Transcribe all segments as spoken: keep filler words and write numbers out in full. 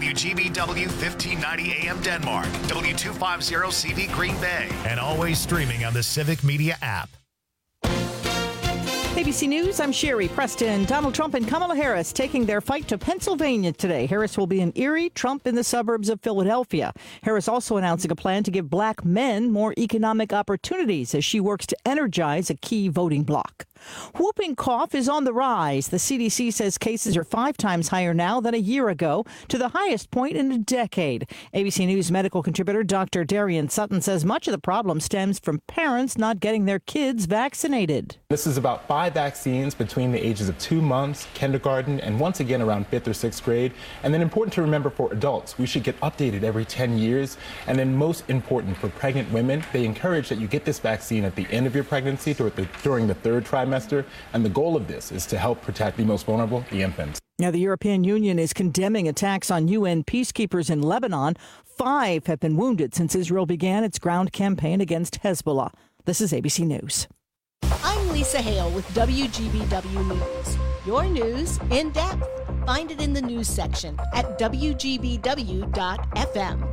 W G B W fifteen ninety A M Denmark, W two fifty C V Green Bay, and always streaming on the Civic Media app. A B C News, I'm Sherry Preston. Donald Trump and Kamala Harris taking their fight to Pennsylvania today. Harris will be in Erie, Trump in the suburbs of Philadelphia. Harris also announcing a plan to give black men more economic opportunities as she works to energize a key voting bloc. Whooping cough is on the rise. The C D C says cases are five times higher now than a year ago, to the highest point in a decade. A B C News medical contributor Doctor Darian Sutton says much of the problem stems from parents not getting their kids vaccinated. This is about five vaccines between the ages of two months, kindergarten, and once again around fifth or sixth grade. And then important to remember for adults, we should get updated every ten years. And then most important for pregnant women, they encourage that you get this vaccine at the end of your pregnancy during the third trimester. And the goal of this is to help protect the most vulnerable, the infants. Now, the European Union is condemning attacks on U N peacekeepers in Lebanon. Five have been wounded since Israel began its ground campaign against Hezbollah. This is A B C News. I'm Lisa Hale with W G B W News. Your news in depth. Find it in the news section at W G B W dot F M.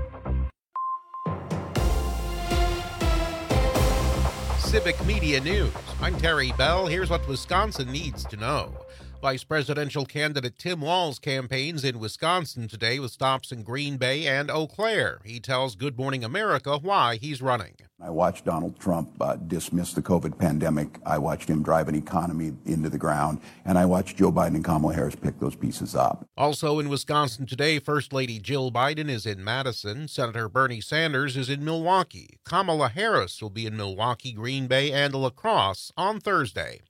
Civic Media News. I'm Terry Bell. Here's what Wisconsin needs to know. Vice presidential candidate Tim Walz campaigns in Wisconsin today with stops in Green Bay and Eau Claire. He tells Good Morning America why he's running. I watched Donald Trump uh, dismiss the COVID pandemic. I watched him drive an economy into the ground. And I watched Joe Biden and Kamala Harris pick those pieces up. Also in Wisconsin today, First Lady Jill Biden is in Madison. Senator Bernie Sanders is in Milwaukee. Kamala Harris will be in Milwaukee, Green Bay, and La Crosse on Thursday.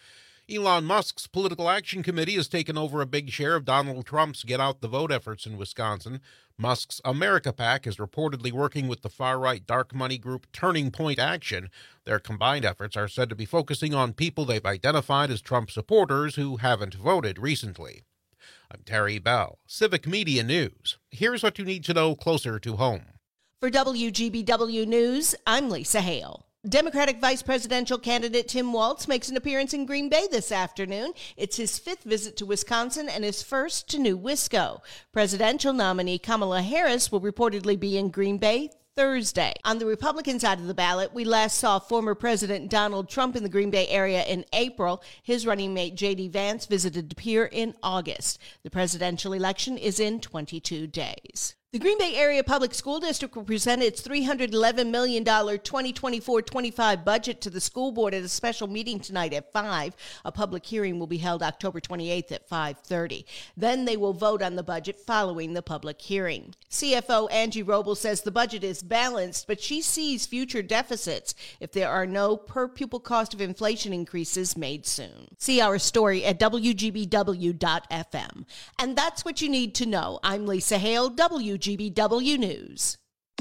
Elon Musk's Political Action Committee has taken over a big share of Donald Trump's get-out-the-vote efforts in Wisconsin. Musk's America PAC is reportedly working with the far-right dark money group Turning Point Action. Their combined efforts are said to be focusing on people they've identified as Trump supporters who haven't voted recently. I'm Terry Bell, Civic Media News. Here's what you need to know closer to home. For W G B W News, I'm Lisa Hale. Democratic vice presidential candidate Tim Walz makes an appearance in Green Bay this afternoon. It's his fifth visit to Wisconsin and his first to New Wisco. Presidential nominee Kamala Harris will reportedly be in Green Bay Thursday. On the Republican side of the ballot, we last saw former President Donald Trump in the Green Bay area in April. His running mate J D Vance visited De Pere in August. The presidential election is in twenty-two days. The Green Bay Area Public School District will present its three hundred eleven million dollars twenty twenty-four twenty-five budget to the school board at a special meeting tonight at five. A public hearing will be held October twenty-eighth at five thirty. Then they will vote on the budget following the public hearing. C F O Angie Robles says the budget is balanced, but she sees future deficits if there are no per-pupil cost of inflation increases made soon. See our story at W G B W dot F M. And that's what you need to know. I'm Lisa Hale, W G B W News.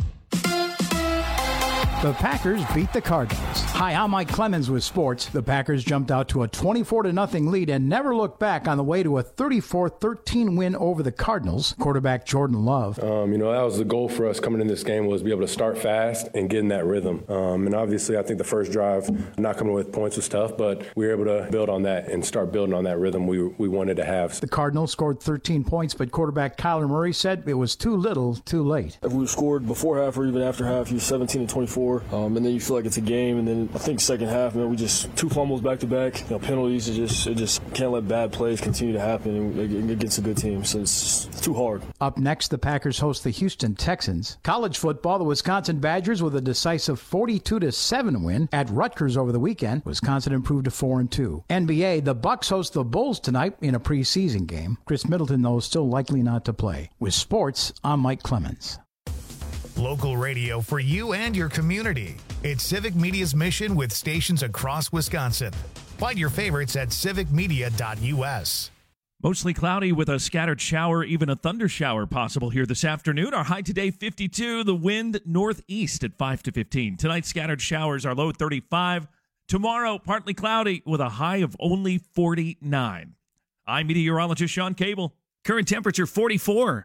The Packers beat the Cardinals. Hi, I'm Mike Clemens with sports. The Packers jumped out to a twenty-four to nothing lead and never looked back on the way to a thirty-four thirteen win over the Cardinals. Quarterback Jordan Love. Um, you know, that was the goal for us coming in this game, was to be able to start fast and get in that rhythm. Um, and obviously, I think the first drive, not coming with points was tough, but we were able to build on that and start building on that rhythm we we wanted to have. The Cardinals scored thirteen points, but quarterback Kyler Murray said it was too little, too late. If we scored before half or even after half, he was seventeen to twenty-four. Um, and then you feel like it's a game, and then I think second half, man, we just two fumbles back to back, you know, penalties. It just it just can't let bad plays continue to happen against a good team. So it's, it's too hard. Up next, the Packers host the Houston Texans. College football, the Wisconsin Badgers with a decisive forty-two to seven win at Rutgers over the weekend. Wisconsin improved to four and two. N B A, the Bucks host the Bulls tonight in a preseason game. Chris Middleton, though, is still likely not to play. With sports, I'm Mike Clemens. Local radio for you and your community. It's Civic Media's mission with stations across Wisconsin. Find your favorites at civic media dot U S. Mostly cloudy with a scattered shower, even a thunder shower possible here this afternoon. Our high today, fifty-two. The wind northeast at five to fifteen. Tonight, scattered showers, our low thirty-five. Tomorrow, partly cloudy with a high of only forty-nine. I'm meteorologist Sean Cable. Current temperature forty-four.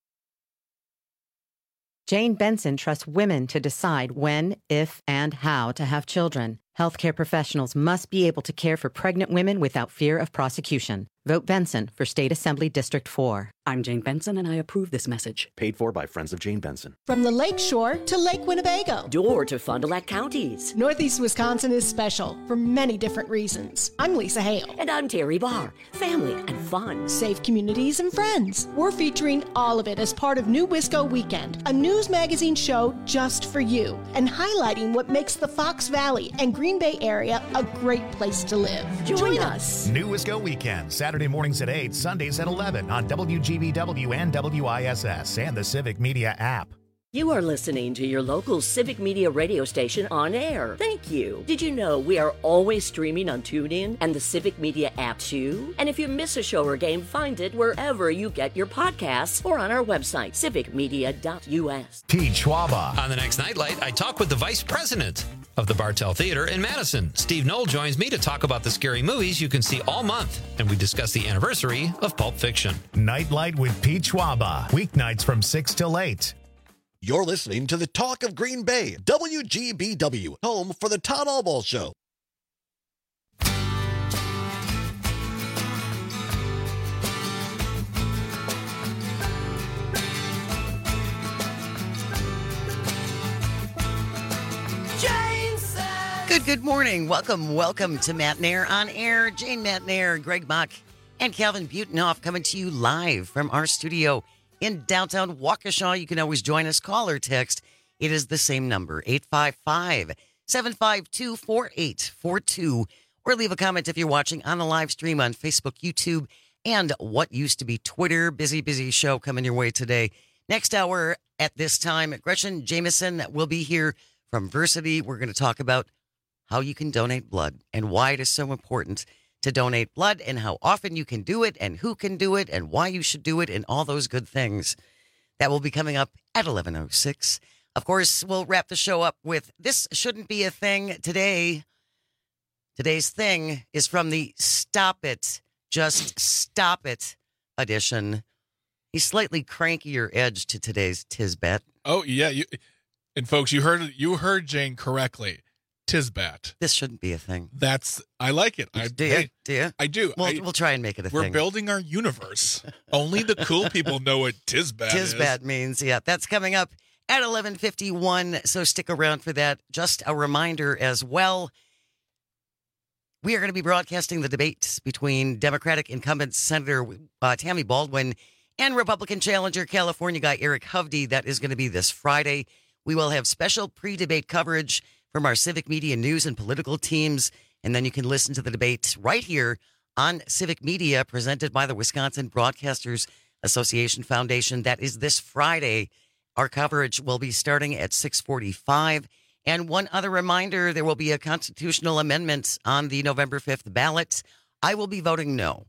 Jane Benson trusts women to decide when, if, and how to have children. Healthcare professionals must be able to care for pregnant women without fear of prosecution. Vote Benson for State Assembly District four. I'm Jane Benson, and I approve this message. Paid for by Friends of Jane Benson. From the Lake Shore to Lake Winnebago. Door to Fond du Lac counties. Northeast Wisconsin is special for many different reasons. I'm Lisa Hale. And I'm Terry Barr. Family and fun. Safe communities and friends. We're featuring all of it as part of New Wisco Weekend, a news magazine show just for you, and highlighting what makes the Fox Valley and Green Bay area a great place to live. Join, Join us. us. New Wisco Weekend, Saturday mornings at eight, Sundays at eleven on W G B W and W I S S and the Civic Media app. You are listening to your local Civic Media radio station on air. Thank you. Did you know we are always streaming on TuneIn and the Civic Media app too? And if you miss a show or game, find it wherever you get your podcasts or on our website, civic media dot U S. Pete Schwaba. On the next Nightlight, I talk with the vice president of the Bartell Theater in Madison. Steve Knoll joins me to talk about the scary movies you can see all month, and we discuss the anniversary of Pulp Fiction. Nightlight with Pete Schwaba. Weeknights from six till eight. You're listening to the Talk of Green Bay, W G B W, home for the Todd Albaugh Show. Good, good morning. Welcome, welcome to Matt Nair on Air. Jane Matt Nair, Greg Mock, and Calvin Butenoff coming to you live from our studio in downtown Waukesha. You can always join us, call or text. It is the same number, eight five five, seven five two, four eight four two, or leave a comment if you're watching on the live stream on Facebook, YouTube, and what used to be Twitter. Busy, busy show coming your way today. Next hour at this time, Gretchen Jameson will be here from Versity. We're going to talk about how you can donate blood and why it is so important to donate blood and how often you can do it and who can do it and why you should do it and all those good things. That will be coming up at eleven oh six. Of course, we'll wrap the show up with This Shouldn't Be a Thing today. Today's thing is from the Stop It, Just Stop It edition. A slightly crankier edge to today's Tisbat. Oh, yeah. You, and folks, you heard you heard Jane correctly. Tisbat. This shouldn't be a thing. That's, I like it. I, do you? hey, do you? I do. We'll, I, we'll try and make it a we're thing. We're building our universe. Only the cool people know what Tisbat, Tisbat is. Tisbat means, yeah. That's coming up at eleven fifty-one, so stick around for that. Just a reminder as well, we are going to be broadcasting the debate between Democratic incumbent Senator uh, Tammy Baldwin and Republican challenger California guy Eric Hovde. That is going to be this Friday. We will have special pre-debate coverage from our Civic Media news and political teams, and then you can listen to the debate right here on Civic Media, presented by the Wisconsin Broadcasters Association Foundation. That is this Friday. Our coverage will be starting at six forty-five. And one other reminder, there will be a constitutional amendment on the November fifth ballot. I will be voting no.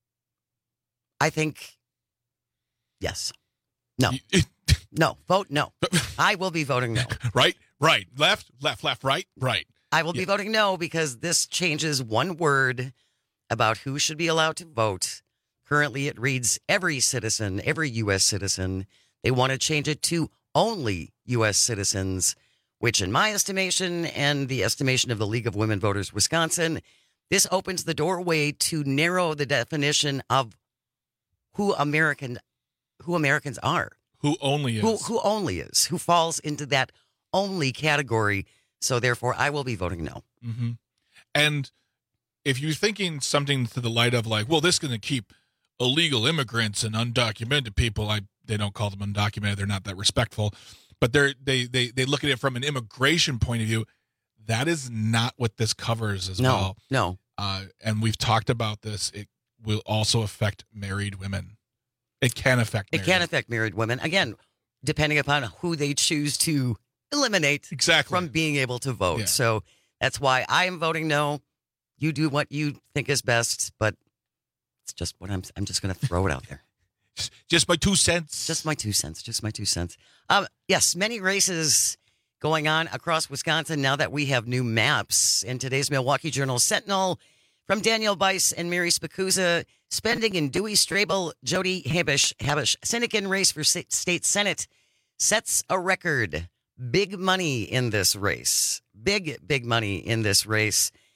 I think, yes. No. No. Vote no. I will be voting no. Right, right. Left, left, left, right, right. I will yeah. be voting no because this changes one word about who should be allowed to vote. Currently, it reads every citizen, every U S citizen. They want to change it to only U S citizens, which in my estimation and the estimation of the League of Women Voters Wisconsin, this opens the doorway to narrow the definition of who American, who Americans are. Who only is. Who, who only is. Who falls into that only category. So therefore, I will be voting no. Mm-hmm. And if you're thinking something to the light of like, well, this is going to keep illegal immigrants and undocumented people, I they don't call them undocumented. They're not that respectful. But they're, they they they look at it from an immigration point of view. That is not what this covers as no, well. No, uh, and we've talked about this. It will also affect married women. It can affect married It can affect married women. Again, depending upon who they choose to eliminate exactly. from being able to vote. Yeah. So that's why I am voting no. You do what you think is best, but it's just what I'm I'm just going to throw it out there. Just my two cents. Just my two cents. Just my two cents. Um, yes, many races going on across Wisconsin now that we have new maps. In today's Milwaukee Journal Sentinel, from Daniel Bice and Mary Spikuza, spending in Dewey Strabel, Jody Habish, Habish, Sinekin race for state Senate sets a record. Big money in this race. Big, big money in this race.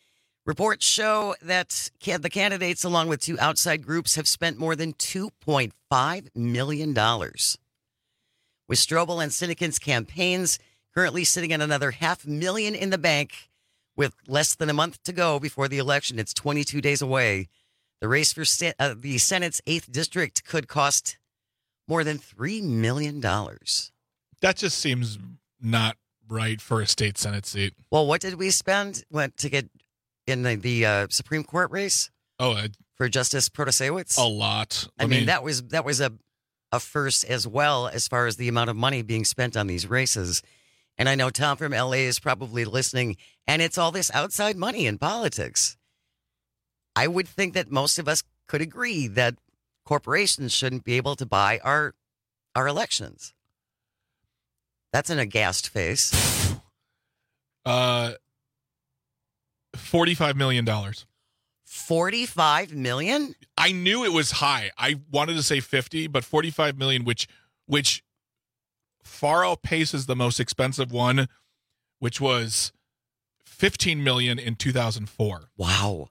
Reports show that the candidates, along with two outside groups, have spent more than two point five million dollars. With Strobel and Sinekin's campaigns currently sitting at another half million in the bank, with less than a month to go before the election, it's twenty-two days away. The race for uh, the Senate's eighth district could cost more than three million dollars. That just seems not right for a state Senate seat. Well, what did we spend what, to get in the, the uh, Supreme Court race? Oh, uh, for Justice Protasewicz? A lot. I, I mean, mean, that was that was a, a first as well as far as the amount of money being spent on these races. And I know Tom from L A is probably listening, and it's all this outside money in politics. I would think that most of us could agree that corporations shouldn't be able to buy our our elections. That's an aghast face. Uh, forty-five million dollars. forty-five million dollars? I knew it was high. I wanted to say fifty, but forty-five million dollars, which which far outpaces the most expensive one, which was fifteen million dollars in two thousand four. Wow.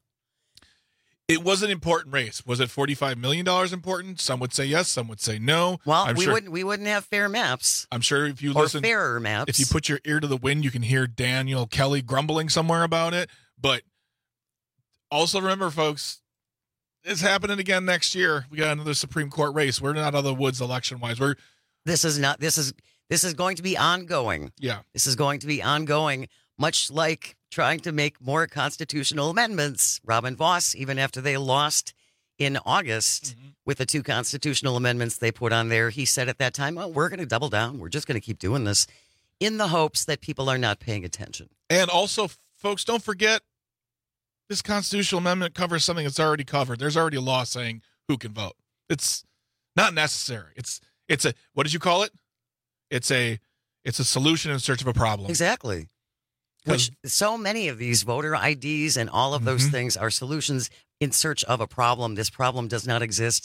It was an important race. Was it forty-five million dollars important? Some would say yes. Some would say no. Well, I'm we sure, wouldn't. We wouldn't have fair maps. I'm sure if you or listen, fairer maps. If you put your ear to the wind, you can hear Daniel Kelly grumbling somewhere about it. But also remember, folks, it's happening again next year. We got another Supreme Court race. We're not out of the woods election wise. We're this is not. This is this is going to be ongoing. Yeah, this is going to be ongoing. Much like trying to make more constitutional amendments. Robin Vos, even after they lost in August mm-hmm. with the two constitutional amendments they put on there, he said at that time, oh, we're going to double down. We're just going to keep doing this in the hopes that people are not paying attention. And also, folks, don't forget, this constitutional amendment covers something that's already covered. There's already a law saying who can vote. It's not necessary. It's it's a, what did you call it? It's a it's a solution in search of a problem. Exactly. Which so many of these voter I Ds and all of those mm-hmm. things are solutions in search of a problem. This problem does not exist.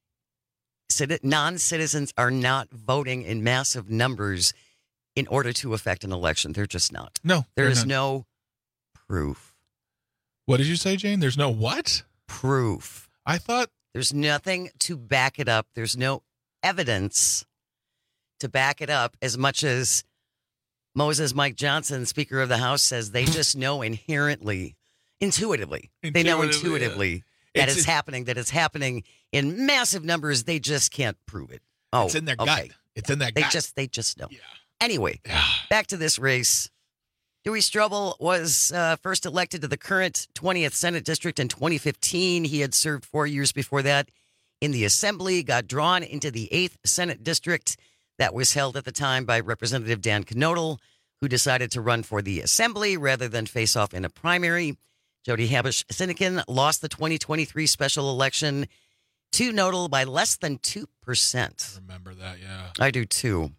Non-citizens are not voting in massive numbers in order to affect an election. They're just not. No. There is not. no proof. What did you say, Jane? There's no what? Proof. I thought. There's nothing to back it up. There's no evidence to back it up as much as Moses Mike Johnson, Speaker of the House, says they just know inherently, intuitively, intuitively they know intuitively yeah. that it's, it's happening, that it's happening in massive numbers. They just can't prove it. Oh, it's in their okay. gut. It's in their they gut. Just, they just know. Yeah. Anyway, yeah. back to this race. Dewey Strobel was uh, first elected to the current twentieth Senate District in twenty fifteen. He had served four years before that in the Assembly, got drawn into the eighth Senate District. That was held at the time by Representative Dan Knodel, who decided to run for the Assembly rather than face off in a primary. Jody Habush Sinekin lost the twenty twenty-three special election to Knodel by less than two percent. I remember that, yeah. I do too.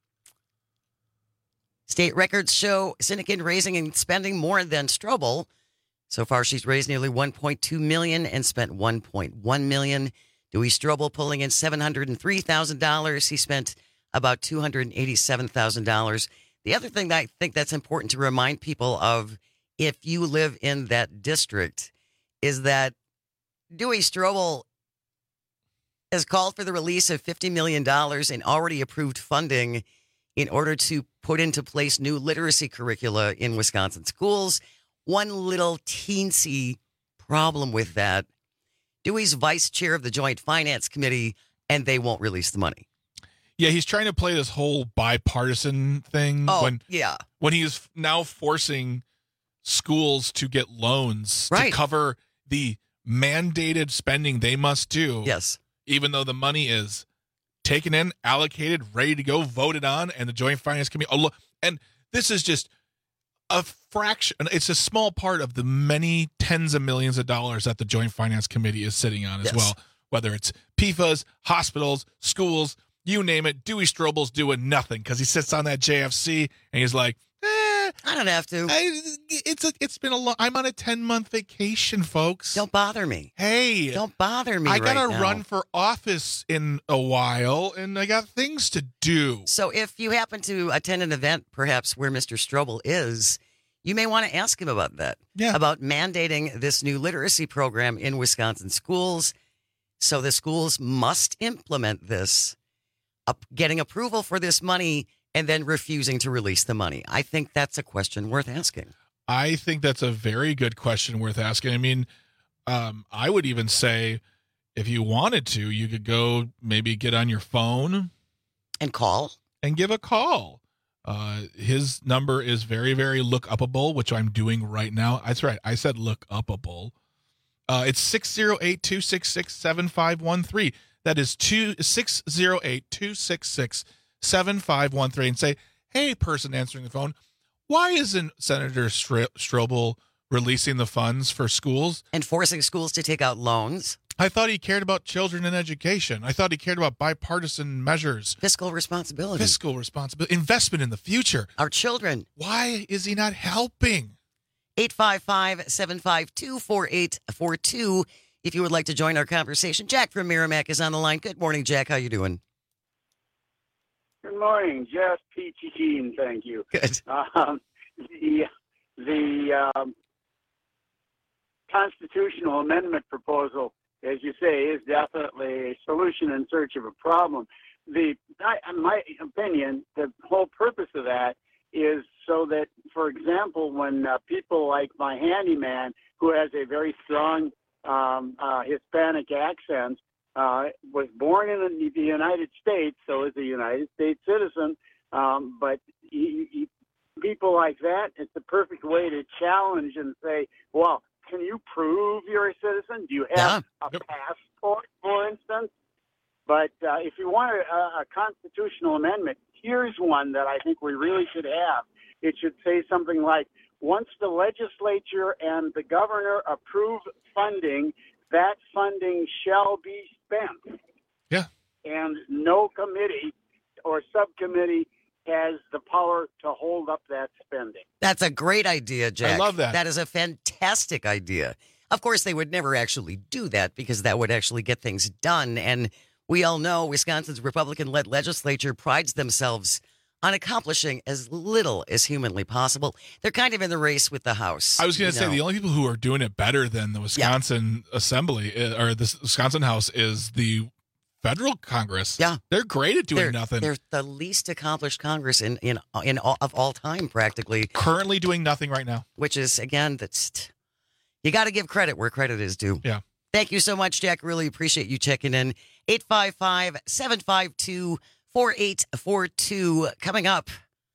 State records show Sinekin raising and spending more than Strobel. So far, she's raised nearly one point two million dollars and spent one point one million dollars. Dewey Strobel pulling in seven hundred three thousand dollars. He spent about two hundred eighty-seven thousand dollars. The other thing that I think that's important to remind people of, if you live in that district, is that Dewey Strobel has called for the release of fifty million dollars in already approved funding in order to put into place new literacy curricula in Wisconsin schools. One little teensy problem with that, Dewey's vice chair of the Joint Finance Committee, and they won't release the money. Yeah, he's trying to play this whole bipartisan thing. Oh, when, yeah. When he is now forcing schools to get loans right. to cover the mandated spending they must do. Yes. Even though the money is taken in, allocated, ready to go, voted on, and the Joint Finance Committee. And this is just a fraction. It's a small part of the many tens of millions of dollars that the Joint Finance Committee is sitting on as yes. well. Whether it's P F A S, hospitals, schools, you name it. Dewey Strobel's doing nothing because he sits on that J F C and he's like, eh, I don't have to. I, it's a, it's been a long. I'm on a ten month vacation, folks. Don't bother me. Hey, don't bother me. I gotta right run now. for office in a while, and I got things to do. So, if you happen to attend an event, perhaps where Mister Strobel is, You may want to ask him about that. Yeah. About mandating this new literacy program in Wisconsin schools. So the schools must implement this, up, getting approval for this money and then refusing to release the money. I think that's a question worth asking. I think that's a very good question worth asking. I mean, um, I would even say if you wanted to, you could go maybe get on your phone and call and give a call. Uh, his number is very, very look upable, which I'm doing right now. That's right. I said look upable. Uh, it's six oh eight, two six six, seven five one three. That is two, six oh eight, two six six, seven five one three. And say, hey, person answering the phone, why isn't Senator Str- Strobel releasing the funds for schools? And forcing schools to take out loans? I thought he cared about children and education. I thought he cared about bipartisan measures. Fiscal responsibility. Fiscal responsibility. Investment in the future. Our children. Why is he not helping? eight five five, seven five two, four eight four two. If you would like to join our conversation. Jack from Merrimack is on the line. Good morning, Jack. How you doing? Good morning. Just peachy keen, thank you. Good. Um, the the um, constitutional amendment proposal, as you say, is definitely a solution in search of a problem. The, I, in my opinion, the whole purpose of that is so that, for example, when uh, people like my handyman, who has a very strong um, uh, Hispanic accent, uh, was born in the United States, so is a United States citizen, um, but he, he, people like that, it's the perfect way to challenge and say, well, can you prove you're a citizen? Do you have yeah. a passport, for instance? But uh, if you want a, a constitutional amendment, here's one that I think we really should have. It should say something like, once the legislature and the governor approve funding, that funding shall be spent. Yeah. And no committee or subcommittee has the power to hold up that spending. That's a great idea, Jack. I love that. That is a fantastic idea. Of course, they would never actually do that because that would actually get things done. And we all know Wisconsin's Republican-led legislature prides themselves on accomplishing as little as humanly possible. They're kind of in the race with the House. I was going to say know. the only people who are doing it better than the Wisconsin yeah. Assembly or the Wisconsin House is the federal Congress. Yeah. They're great at doing they're, nothing. They're the least accomplished Congress in in in all, of all time, practically. Currently doing nothing right now. Which is, again, that's you got to give credit where credit is due. Yeah. Thank you so much, Jack. Really appreciate you checking in. eight five five, seven five two, four eight four two. Coming up,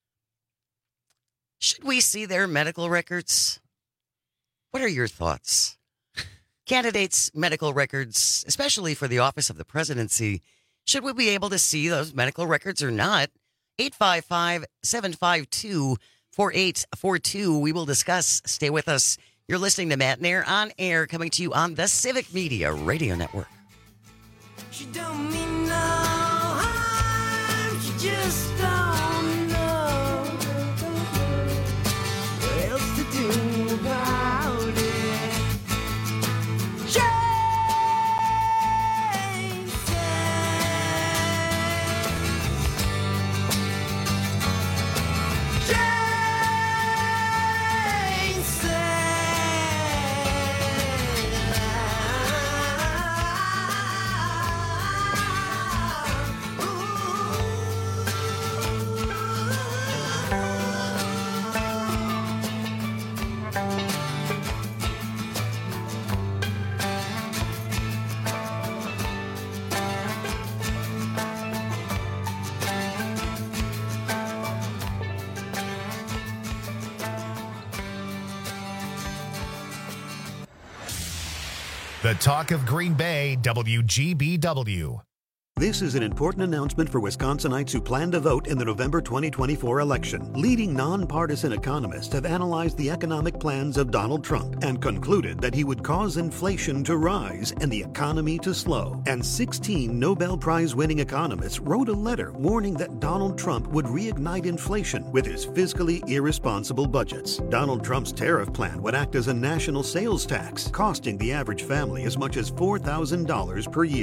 should we see their medical records? What are your thoughts? Candidates' medical records, especially for the office of the presidency, should we be able to see those medical records or not? eight five five, seven five two, four eight four two. We will discuss. Stay with us. You're listening to Matt Nair on air, coming to you on the Civic Media Radio Network. She don't mean no harm, she just don't know what else to do about it. Jane said, Jane The Talk of Green Bay, W G B W. This is an important announcement for Wisconsinites who plan to vote in the November twenty twenty-four election. Leading nonpartisan economists have analyzed the economic plans of Donald Trump and concluded that he would cause inflation to rise and the economy to slow. And sixteen Nobel Prize-winning economists wrote a letter warning that Donald Trump would reignite inflation with his fiscally irresponsible budgets. Donald Trump's tariff plan would act as a national sales tax, costing the average family as much as four thousand dollars per year.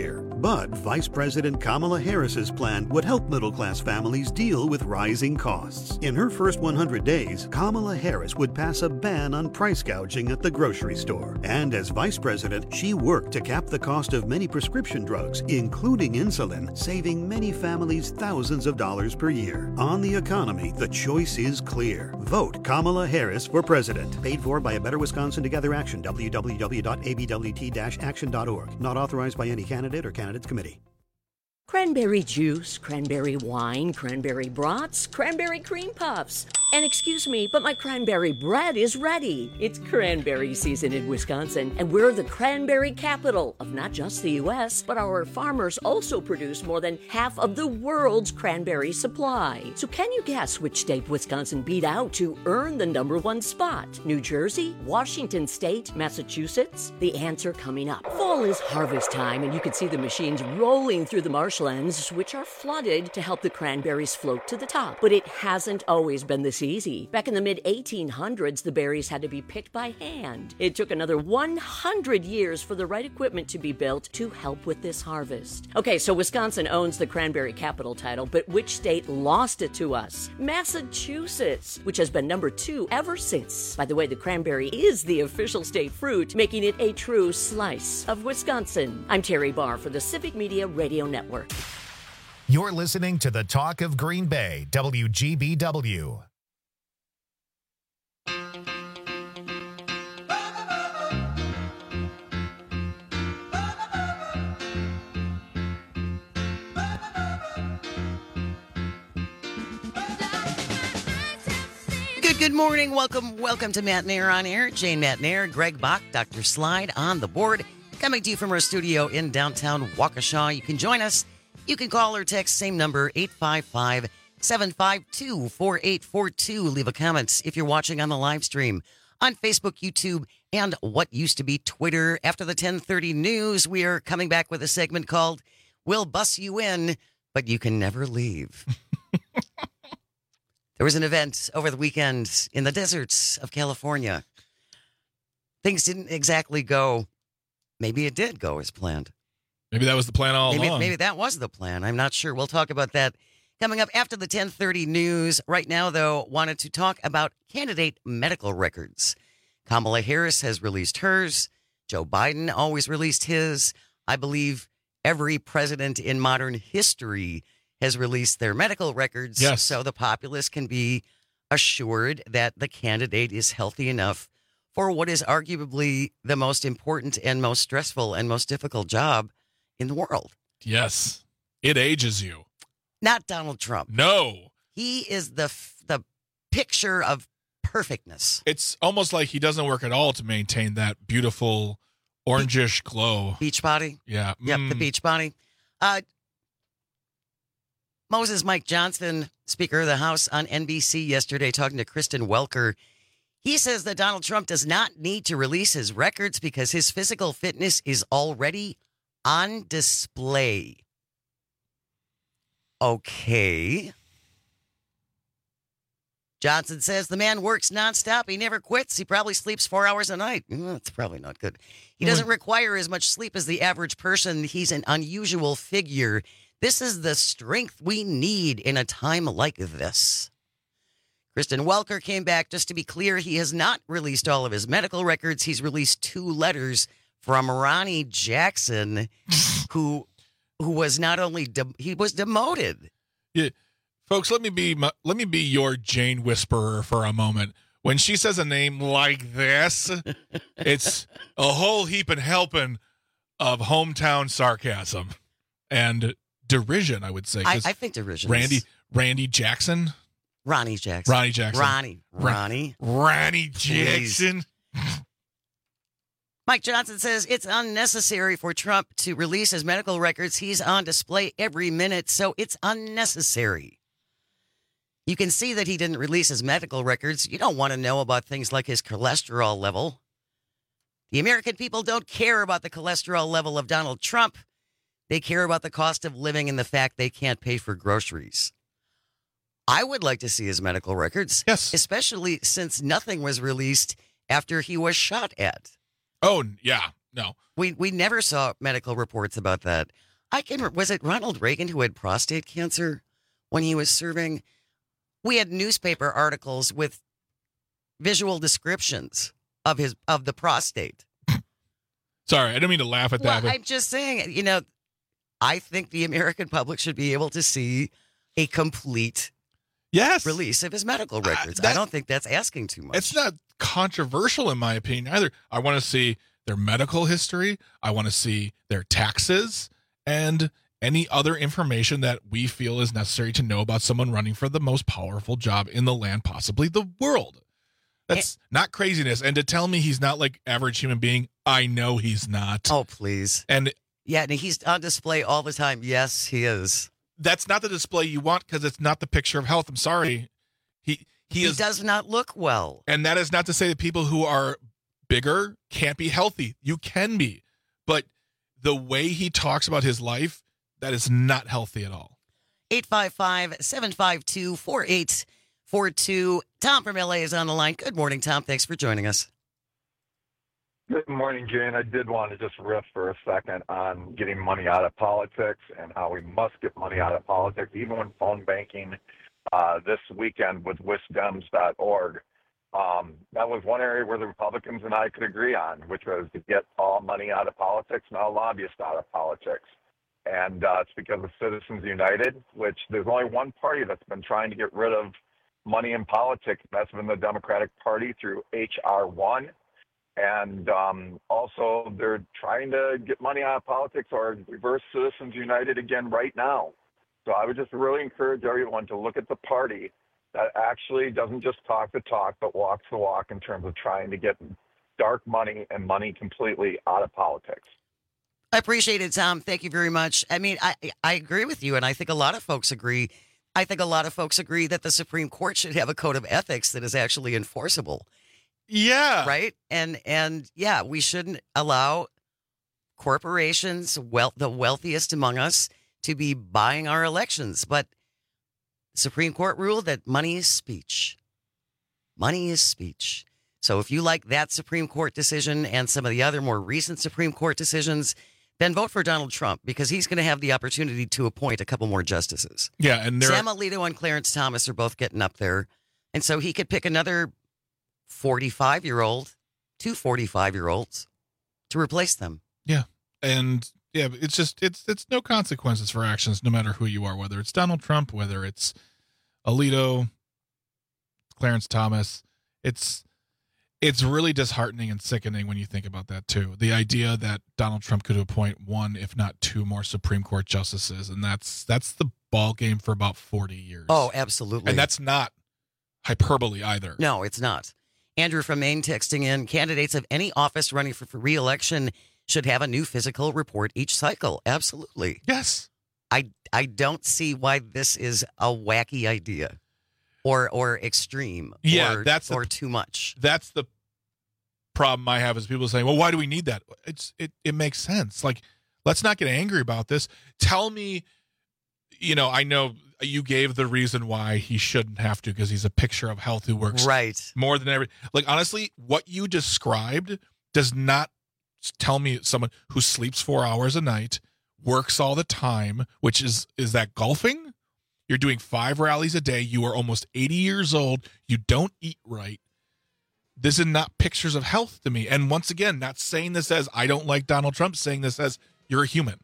But Vice President Kamala Harris's plan would help middle-class families deal with rising costs. In her first one hundred days, Kamala Harris would pass a ban on price gouging at the grocery store. And as vice president, she worked to cap the cost of many prescription drugs, including insulin, saving many families thousands of dollars per year. On the economy, the choice is clear. Vote Kamala Harris for president. Paid for by a Better Wisconsin Together Action, w w w dot a b w t dash action dot org. Not authorized by any candidate or candidates committee. Cranberry juice, cranberry wine, cranberry brats, cranberry cream puffs. And excuse me, but my cranberry bread is ready. It's cranberry season in Wisconsin, and we're the cranberry capital of not just the U S, but our farmers also produce more than half of the world's cranberry supply. So can you guess which state Wisconsin beat out to earn the number one spot? New Jersey? Washington State? Massachusetts? The answer coming up. Fall is harvest time, and you can see the machines rolling through the marshlands, which are flooded to help the cranberries float to the top. But it hasn't always been this easy. Back in the mid eighteen hundreds, the berries had to be picked by hand. It took another one hundred years for the right equipment to be built to help with this harvest. Okay, so Wisconsin owns the cranberry capital title, but which state lost it to us? Massachusetts, which has been number two ever since. By the way, the cranberry is the official state fruit, making it a true slice of Wisconsin. I'm Terry Barr for the Civic Media Radio Network. You're listening to the Talk of Green Bay, W G B W. Good, good morning. Welcome, welcome to Matt Nair on Air. Jane Matt Nair, Greg Bach, Doctor Slide on the board. Coming to you from our studio in downtown Waukesha. You can join us. You can call or text, same number, eight five five, seven five two, four eight four two. Leave a comment if you're watching on the live stream on Facebook, YouTube, and what used to be Twitter. After the ten thirty news, we are coming back with a segment called We'll Bus You In, But You Can Never Leave. There was an event over the weekend in the deserts of California. Things didn't exactly go, maybe it did go as planned. Maybe that was the plan all maybe, along. Maybe that was the plan. I'm not sure. We'll talk about that coming up after the ten thirty news. Right now, though, wanted to talk about candidate medical records. Kamala Harris has released hers. Joe Biden always released his. I believe every president in modern history has released their medical records. Yes. So the populace can be assured that the candidate is healthy enough for what is arguably the most important and most stressful and most difficult job in the world. Yes. It ages you. Not Donald Trump. No. He is the the picture of perfectness. It's almost like he doesn't work at all to maintain that beautiful orangish glow. Beach body? Yeah. Yep, Mm. the beach body. Uh, Moses Mike Johnson, Speaker of the House on N B C yesterday, talking to Kristen Welker. He says that Donald Trump does not need to release his records because his physical fitness is already on display. Okay. Johnson says the man works nonstop. He never quits. He probably sleeps four hours a night. Mm, that's probably not good. He doesn't require as much sleep as the average person. He's an unusual figure. This is the strength we need in a time like this. Kristen Welker came back. Just to be clear, he has not released all of his medical records. He's released two letters from Ronnie Jackson, who who was not only de- he was demoted. Yeah. Folks, let me be my, let me be your Jane whisperer for a moment. When she says a name like this, it's a whole heap and helping of hometown sarcasm and derision, I would say. I, I think derision. Randy is- Randy Jackson. Ronnie Jackson. Ronnie Jackson. Ronnie. Ronnie. Ronnie Please. Jackson. Mike Johnson says it's unnecessary for Trump to release his medical records. He's on display every minute, so it's unnecessary. You can see that he didn't release his medical records. You don't want to know about things like his cholesterol level. The American people don't care about the cholesterol level of Donald Trump. They care about the cost of living and the fact they can't pay for groceries. I would like to see his medical records. Yes. Especially since nothing was released after he was shot at. Oh, yeah. No. We we never saw medical reports about that. I can, was it Ronald Reagan who had prostate cancer when he was serving? We had newspaper articles with visual descriptions of his, of the prostate. Sorry, I didn't mean to laugh at that. Well, but I'm just saying, you know, I think the American public should be able to see a complete yes. release of his medical records. Uh, that, I don't think that's asking too much. It's not controversial in my opinion either. I want to see their medical history. I want to see their taxes and any other information that we feel is necessary to know about someone running for the most powerful job in the land, possibly the world. That's and, not craziness. And to tell me he's not like average human being, I know he's not. Oh, please. And yeah, and he's on display all the time. Yes, he is. That's not the display you want because it's not the picture of health. I'm sorry. He he, he is, does not look well. And that is not to say that people who are bigger can't be healthy. You can be. But the way he talks about his life, that is not healthy at all. eight five five, seven five two, four eight four two. Tom from L A is on the line. Good morning, Tom. Thanks for joining us. Good morning, Jane. I did want to just riff for a second on getting money out of politics and how we must get money out of politics, even when phone banking uh, this weekend with wisdems dot org. Um, that was one area where the Republicans and I could agree on, which was to get all money out of politics and all lobbyists out of politics. And uh, it's because of Citizens United, which there's only one party that's been trying to get rid of money in politics. That's been the Democratic Party through H R one. And um, also they're trying to get money out of politics or reverse Citizens United again right now. So I would just really encourage everyone to look at the party that actually doesn't just talk the talk, but walks the walk in terms of trying to get dark money and money completely out of politics. I appreciate it, Tom. Thank you very much. I mean, I, I agree with you, and I think a lot of folks agree. I think a lot of folks agree that the Supreme Court should have a code of ethics that is actually enforceable. Yeah. Right? And, and yeah, we shouldn't allow corporations, well, the wealthiest among us, to be buying our elections. But the Supreme Court ruled that money is speech. Money is speech. So if you like that Supreme Court decision and some of the other more recent Supreme Court decisions, then vote for Donald Trump because he's going to have the opportunity to appoint a couple more justices. Yeah, and there Sam are- Alito and Clarence Thomas are both getting up there. And so he could pick another forty-five-year-old, two forty-five-year-olds to replace them. Yeah. And yeah, it's just it's it's no consequences for actions no matter who you are, whether it's Donald Trump, whether it's Alito, Clarence Thomas. It's It's really disheartening and sickening when you think about that, too. The idea that Donald Trump could appoint one, if not two more Supreme Court justices, and that's that's the ball game for about forty years. Oh, absolutely. And that's not hyperbole either. No, it's not. Andrew from Maine texting in, candidates of any office running for, for re-election should have a new physical report each cycle. Absolutely. Yes. I, I don't see why this is a wacky idea or or extreme Yeah, or, that's the- or too much. That's the problem I have is people saying, well, why do we need that? It's it, it makes sense. Like, let's not get angry about this. Tell me, you know, I know you gave the reason why he shouldn't have to because he's a picture of health who works right more than ever. Like, honestly, what you described does not tell me someone who sleeps four hours a night, works all the time, which is, is that golfing? You're doing five rallies a day. You are almost eighty years old. You don't eat right. This is not pictures of health to me. And once again, not saying this as I don't like Donald Trump, saying this as you're a human.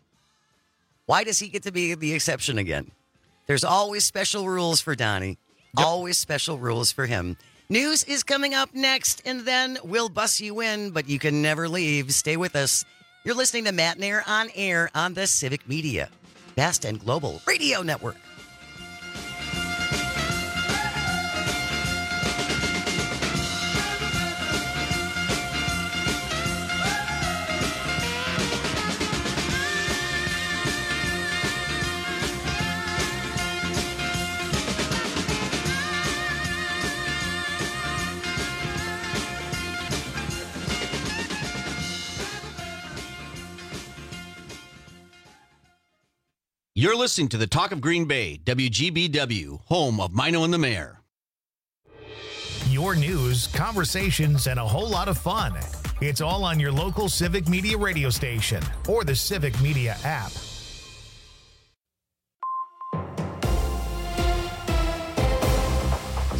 Why does he get to be the exception again? There's always special rules for Donnie. Yep. Always special rules for him. News is coming up next, and then we'll bus you in, but you can never leave. Stay with us. You're listening to Matt and Air on air on the Civic Media, Vast and Global Radio Network. You're listening to the Talk of Green Bay, W G B W, home of Mino and the Mayor. Your news, conversations, and a whole lot of fun. It's all on your local Civic Media radio station or the Civic Media app.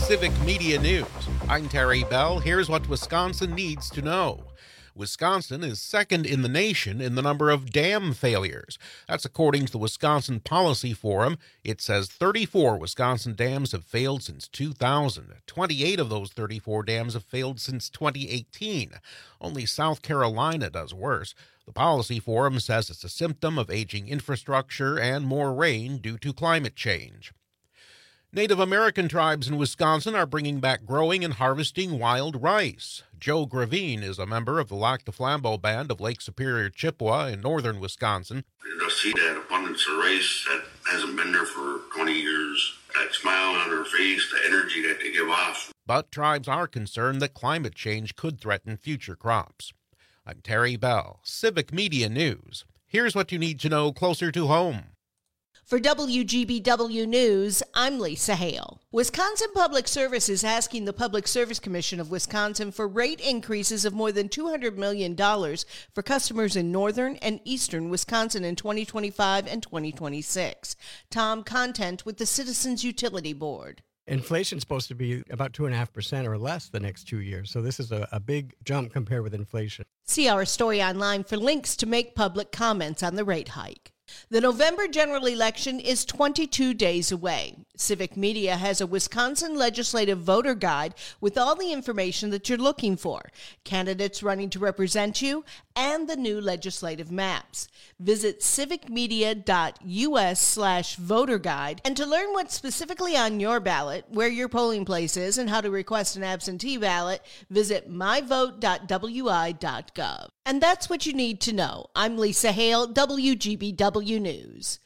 Civic Media News. I'm Terry Bell. Here's what Wisconsin needs to know. Wisconsin is second in the nation in the number of dam failures. That's according to the Wisconsin Policy Forum. It says thirty-four Wisconsin dams have failed since two thousand. twenty-eight of those thirty-four dams have failed since twenty eighteen. Only South Carolina does worse. The Policy Forum says it's a symptom of aging infrastructure and more rain due to climate change. Native American tribes in Wisconsin are bringing back growing and harvesting wild rice. Joe Gravine is a member of the Lac du Flambeau Band of Lake Superior, Chippewa in northern Wisconsin. To see that abundance of rice that hasn't been there for twenty years, that smile on their face, the energy that they give off. But tribes are concerned that climate change could threaten future crops. I'm Terry Bell, Civic Media News. Here's what you need to know closer to home. For W G B W News, I'm Lisa Hale. Wisconsin Public Service is asking the Public Service Commission of Wisconsin for rate increases of more than two hundred million dollars for customers in northern and eastern Wisconsin in twenty twenty-five and twenty twenty-six. Tom Content with the Citizens Utility Board. Inflation's supposed to be about two point five percent or less the next two years, so this is a, a big jump compared with inflation. See our story online for links to make public comments on the rate hike. The November general election is twenty-two days away. Civic Media has a Wisconsin legislative voter guide with all the information that you're looking for, candidates running to represent you, and the new legislative maps. Visit civicmedia.us slash voter guide, and to learn what's specifically on your ballot, where your polling place is, and how to request an absentee ballot, visit my vote dot w i dot gov. And that's what you need to know. I'm Lisa Hale, W G B W News.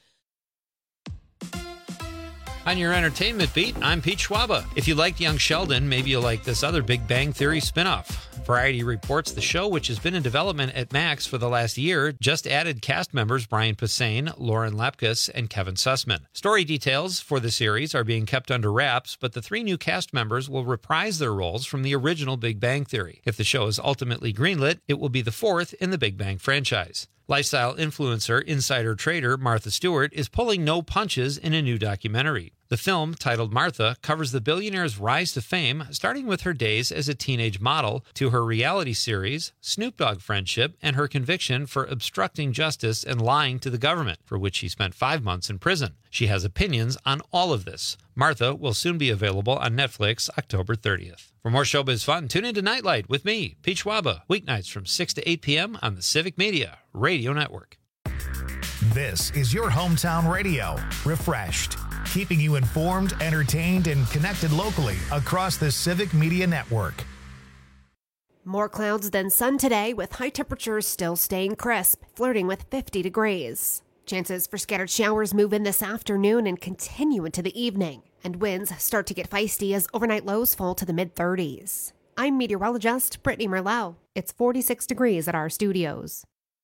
On your entertainment beat, I'm Pete Schwaba. If you liked Young Sheldon, maybe you'll like this other Big Bang Theory spinoff. Variety reports the show, which has been in development at Max for the last year, just added cast members Brian Posehn, Lauren Lapkus, and Kevin Sussman. Story details for the series are being kept under wraps, but the three new cast members will reprise their roles from the original Big Bang Theory. If the show is ultimately greenlit, it will be the fourth in the Big Bang franchise. Lifestyle influencer, insider trader Martha Stewart is pulling no punches in a new documentary. The film, titled Martha, covers the billionaire's rise to fame, starting with her days as a teenage model, to her reality series, Snoop Dogg friendship, and her conviction for obstructing justice and lying to the government, for which she spent five months in prison. She has opinions on all of this. Martha will soon be available on Netflix October thirtieth. For more showbiz fun, tune into Nightlight with me, Pete Schwaba, weeknights from six to eight p.m. on the Civic Media Radio Network. This is your hometown radio, refreshed, keeping you informed, entertained, and connected locally across the Civic Media Network. More clouds than sun today, with high temperatures still staying crisp, flirting with fifty degrees. Chances for scattered showers move in this afternoon and continue into the evening, and winds start to get feisty as overnight lows fall to the mid-thirties. I'm meteorologist Brittany Merlot. It's forty-six degrees at our studios.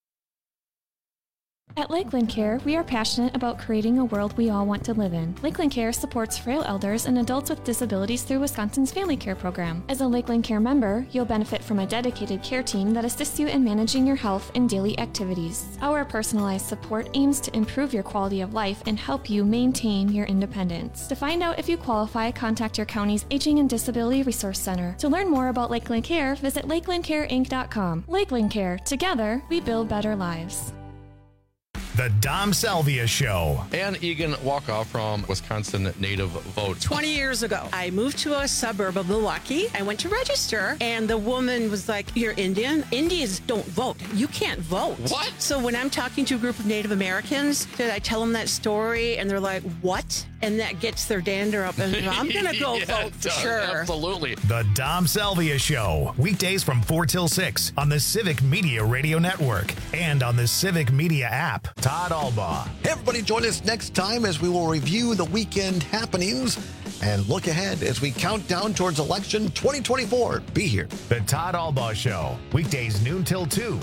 At Lakeland Care, we are passionate about creating a world we all want to live in. Lakeland Care supports frail elders and adults with disabilities through Wisconsin's Family Care program. As a Lakeland Care member, you'll benefit from a dedicated care team that assists you in managing your health and daily activities. Our personalized support aims to improve your quality of life and help you maintain your independence. To find out if you qualify, contact your county's Aging and Disability Resource Center. To learn more about Lakeland Care, visit lakeland care inc dot com. Lakeland Care. Together, we build better lives. The Dom Salvia Show. Ann Egan Walkoff from Wisconsin Native Vote. twenty years ago, I moved to a suburb of Milwaukee. I went to register, and the woman was like, "You're Indian? Indians don't vote. You can't vote." What? So when I'm talking to a group of Native Americans, did I tell them that story, and they're like, "What?" And that gets their dander up, and I'm going to go yeah, vote for sure. Absolutely. The Dom Salvia Show. Weekdays from four till six on the Civic Media Radio Network and on the Civic Media app. Todd Albaugh. Hey, everybody, join us next time as we will review the weekend happenings and look ahead as we count down towards election twenty twenty-four. Be here. The Todd Albaugh Show. Weekdays noon till two.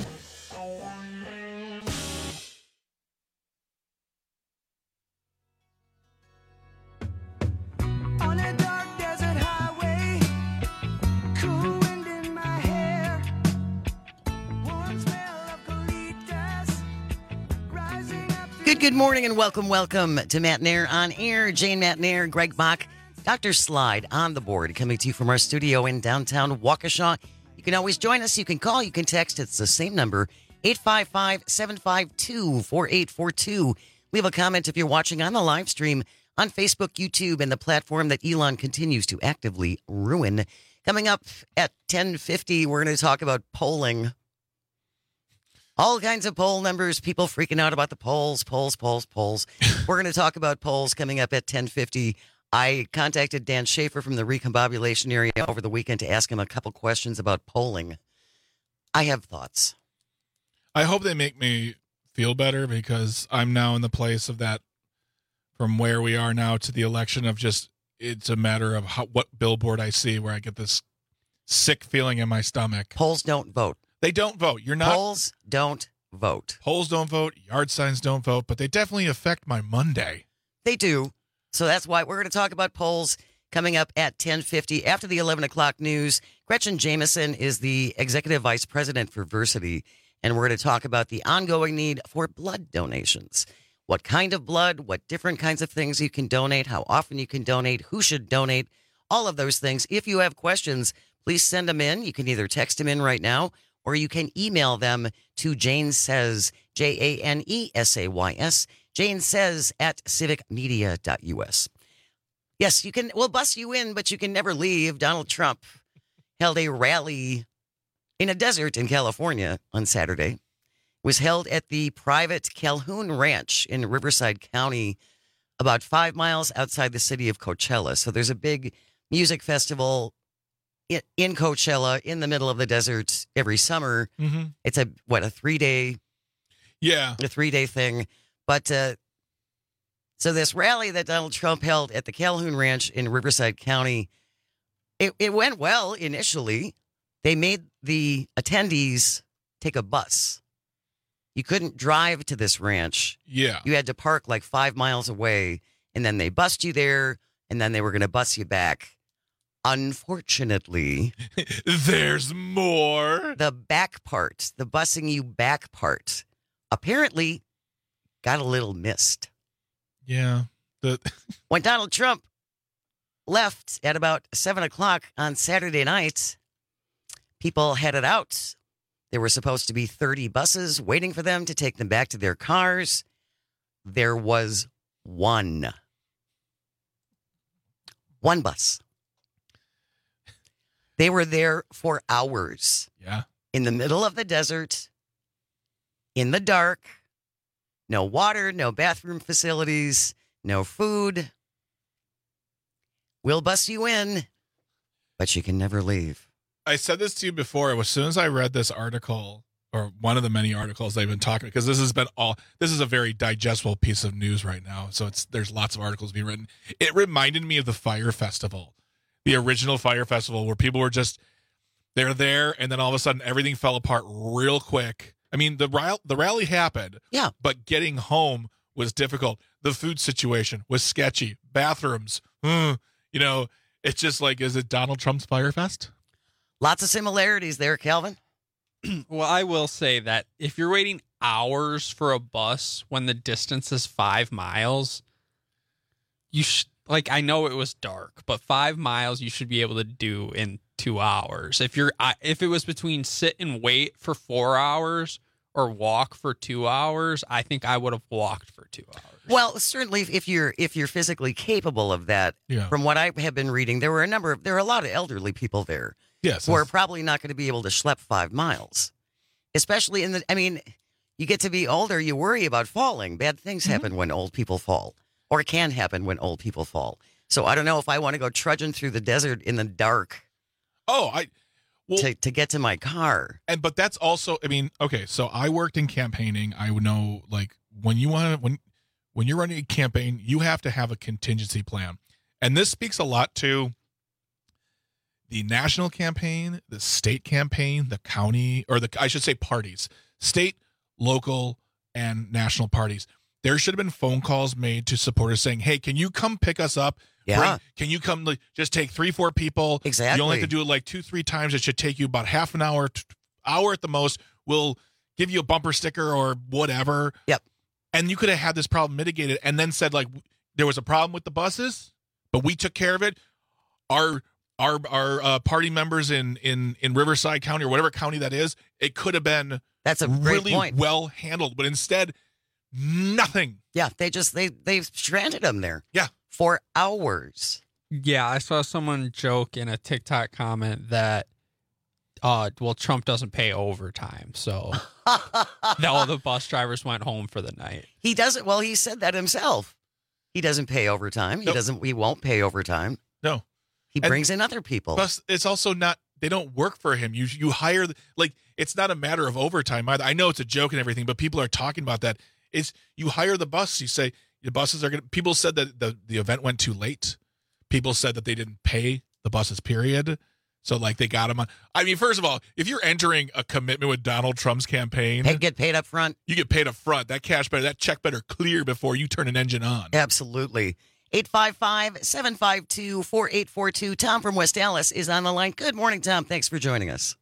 On a dark desert highway, cool wind in my hair, warm smell of colitas, rising up. Good, good morning and welcome, welcome to Matt Nair on Air. Jane Matt Nair, Greg Bach, Doctor Slide on the board, coming to you from our studio in downtown Waukesha. You can always join us. You can call. You can text. It's the same number, eight five five, seven five two, four eight four two. Leave a comment if you're watching on the live stream on Facebook, YouTube, and the platform that Elon continues to actively ruin. Coming up at ten fifty, we're going to talk about polling. All kinds of poll numbers, people freaking out about the polls, polls, polls, polls. We're going to talk about polls coming up at ten fifty. I contacted Dan Schaefer from the recombobulation area over the weekend to ask him a couple questions about polling. I have thoughts. I hope they make me feel better, because I'm now in the place of that, from where we are now to the election, of just, it's a matter of how, what billboard I see where I get this sick feeling in my stomach. Polls don't vote. They don't vote. You're not. Polls don't vote. Polls don't vote. Yard signs don't vote, but they definitely affect my Monday. They do. So that's why we're going to talk about polls coming up at ten fifty. After the eleven o'clock news, Gretchen Jameson is the Executive Vice President for Versity, and we're going to talk about the ongoing need for blood donations. What kind of blood, what different kinds of things you can donate, how often you can donate, who should donate, all of those things. If you have questions, please send them in. You can either text them in right now, or you can email them to Jane Says, J A N E S A Y S, Jane Says at civic media dot U S. Yes, you can. We'll bus you in, but you can never leave. Donald Trump held a rally in a desert in California on Saturday. It was held at the private Calhoun Ranch in Riverside County, about five miles outside the city of Coachella. So there's a big music festival in Coachella in the middle of the desert every summer. Mm-hmm. It's a, what, a three day, yeah, a three day thing. But, uh, so this rally that Donald Trump held at the Calhoun Ranch in Riverside County, it, it went well initially. They made the attendees take a bus. You couldn't drive to this ranch. Yeah. You had to park like five miles away, and then they bussed you there, and then they were going to bus you back. Unfortunately, there's more. The back part, the busing you back part, apparently got a little missed. Yeah. The when Donald Trump left at about seven o'clock on Saturday night, people headed out. There were supposed to be thirty buses waiting for them to take them back to their cars. There was one. One bus. They were there for hours. Yeah. In the middle of the desert, in the dark, no water, no bathroom facilities, no food. We'll bus you in, but you can never leave. I said this to you before. As soon as I read this article, or one of the many articles they've been talking, because this has been all, this is a very digestible piece of news right now. So it's, there's lots of articles being written. It reminded me of the Fire Festival, the original Fire Festival, where people were just, they're there, and then all of a sudden everything fell apart real quick. I mean, the rally, the rally happened, yeah, but getting home was difficult. The food situation was sketchy. Bathrooms, mm, you know, it's just like, is it Donald Trump's Fire Fest? Lots of similarities there, Calvin. Well, I will say that if you're waiting hours for a bus when the distance is five miles, you should, like, I know it was dark, but five miles you should be able to do in two hours. If you're, if it was between sit and wait for four hours or walk for two hours, I think I would have walked for two hours. Well, certainly if you're if you're physically capable of that. Yeah. From what I have been reading, there were a number of there are a lot of elderly people there. Yes, who are probably not going to be able to schlep five miles, especially in the. I mean, you get to be older, you worry about falling. Bad things Mm-hmm. happen when old people fall, or it can happen when old people fall. So I don't know if I want to go trudging through the desert in the dark. Oh, I well, to to get to my car. And but that's also, I mean, okay, so I worked in campaigning. I would know, like, when you want to when when you're running a campaign, you have to have a contingency plan, and this speaks a lot to the national campaign, the state campaign, the county, or the, I should say parties, state, local, and national parties. There should have been phone calls made to supporters saying, hey, can you come pick us up? Yeah. Bring, can you come, like, just take three, four people? Exactly. You only have to do it like two, three times. It should take you about half an hour, t- hour at the most. We'll give you a bumper sticker or whatever. Yep. And you could have had this problem mitigated and then said, like, there was a problem with the buses, but we took care of it. Our our our uh, party members in, in in Riverside County or whatever county that is, it could have been That's a great really point. well handled, but instead, nothing. Yeah, they just they they've stranded them there. Yeah, for hours. Yeah, I saw someone joke in a TikTok comment that, uh, well, Trump doesn't pay overtime, so that all the bus drivers went home for the night. He doesn't. Well, he said that himself. He doesn't pay overtime. He Nope. doesn't. He won't pay overtime. No. He And brings in other people. Plus, it's also not, they don't work for him. You you hire, like, it's not a matter of overtime either. I know it's a joke and everything, but people are talking about that. It's, you hire the bus, you say, the buses are going to, people said that the, the event went too late. People said that they didn't pay the buses, period. So, like, they got them on. I mean, first of all, if you're entering a commitment with Donald Trump's campaign, Hey, get paid up front. you get paid up front. That cash better, that check better clear before you turn an engine on. Absolutely. eight five five, seven five two, four eight four two. Tom from West Dallas is on the line. Good morning, Tom. Thanks for joining us.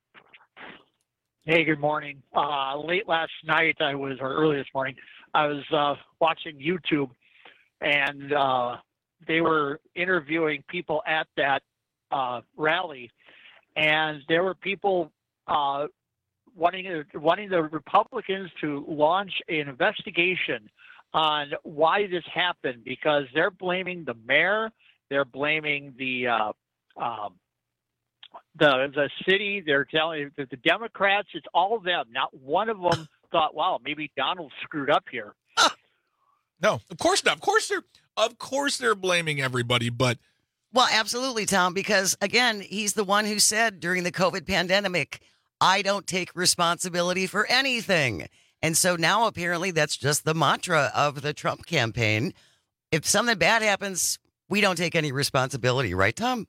Hey, good morning. Uh, late last night, I was, or early this morning, I was uh, watching YouTube, and uh, they were interviewing people at that uh, rally, and there were people uh, wanting wanting the Republicans to launch an investigation on why this happened, because they're blaming the mayor, they're blaming the uh, um, the the city, they're telling the, the Democrats, it's all of them. Not one of them thought, wow, maybe Donald screwed up here. No, of course not. Of course they're, of course they're blaming everybody, but Well, absolutely, Tom, because, again, he's the one who said during the COVID pandemic, I don't take responsibility for anything. And so now apparently that's just the mantra of the Trump campaign. If something bad happens, we don't take any responsibility, right, Tom?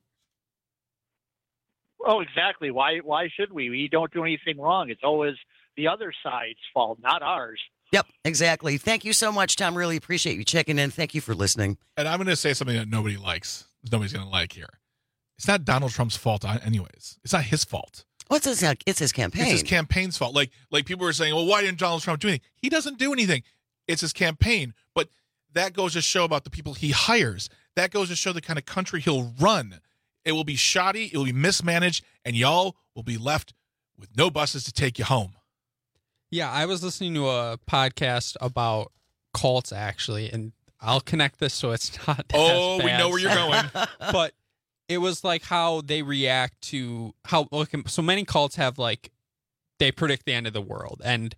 Oh, exactly. Why why should we? We don't do anything wrong. It's always the other side's fault, not ours. Yep, exactly. Thank you so much, Tom. Really appreciate you checking in. Thank you for listening. and I'm going to say something that nobody likes. Nobody's going to like here. It's not Donald Trump's fault, anyways. It's not his fault. What's his? It's his campaign. It's his campaign's fault. Like, like people were saying, well, why didn't Donald Trump do anything? He doesn't do anything. It's his campaign. But that goes to show about the people he hires. That goes to show the kind of country he'll run. It will be shoddy. It will be mismanaged, and y'all will be left with no buses to take you home. Yeah, I was listening to a podcast about cults, actually, and I'll connect this so it's not Oh, as we bad. know where you're going. But it was like how they react to how look, so many cults have, like, they predict the end of the world, and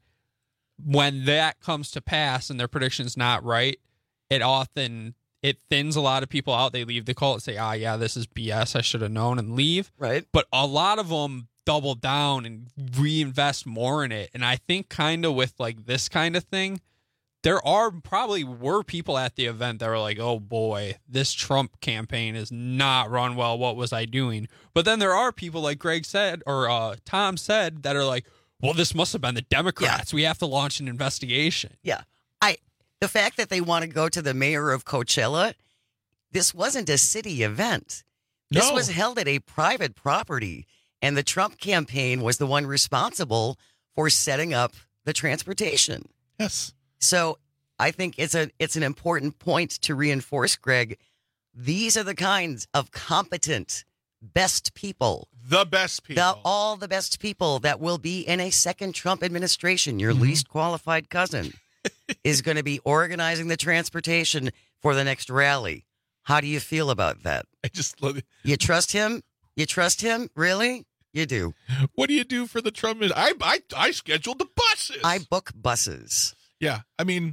when that comes to pass and their prediction's not right, it often it thins a lot of people out. They leave the cult and say, ah, yeah, this is B S, I should have known, and leave. Right. But a lot of them double down and reinvest more in it. And I think kind of with like this kind of thing, there are probably were people at the event that were like, oh boy, this Trump campaign is not run well. What was I doing? But then there are people like Greg said, or uh, Tom said, that are like, well, this must have been the Democrats. We have to launch an investigation. Yeah. I the fact that they want to go to the mayor of Coachella, this wasn't a city event. This No. was held at a private property, and the Trump campaign was the one responsible for setting up the transportation. Yes. So I think it's a it's an important point to reinforce, Greg. These are the kinds of competent, best people. The best people. The, all the best people that will be in a second Trump administration. Your least qualified cousin is going to be organizing the transportation for the next rally. How do you feel about that? I just love it. You trust him? You trust him? Really? You do. What do you do for the Trump? I I I scheduled the buses. I book buses. Yeah, I mean,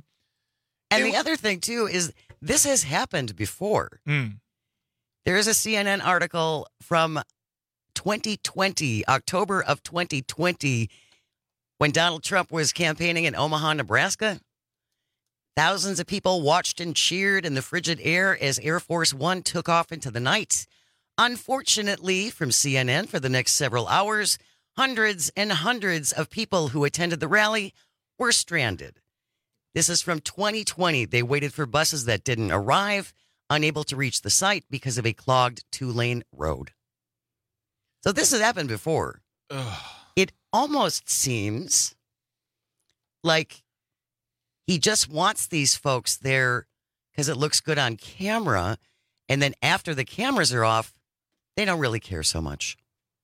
And the other thing too is this has happened before. Mm. There is a C N N article from twenty twenty, October of twenty twenty, when Donald Trump was campaigning in Omaha, Nebraska. Thousands of people watched and cheered in the frigid air as Air Force One took off into the night. Unfortunately, from C N N, for the next several hours, hundreds and hundreds of people who attended the rally were stranded. This is from twenty twenty. They waited for buses that didn't arrive, unable to reach the site because of a clogged two-lane road. So this has happened before. Ugh. It almost seems like he just wants these folks there because it looks good on camera, And then after the cameras are off, they don't really care so much.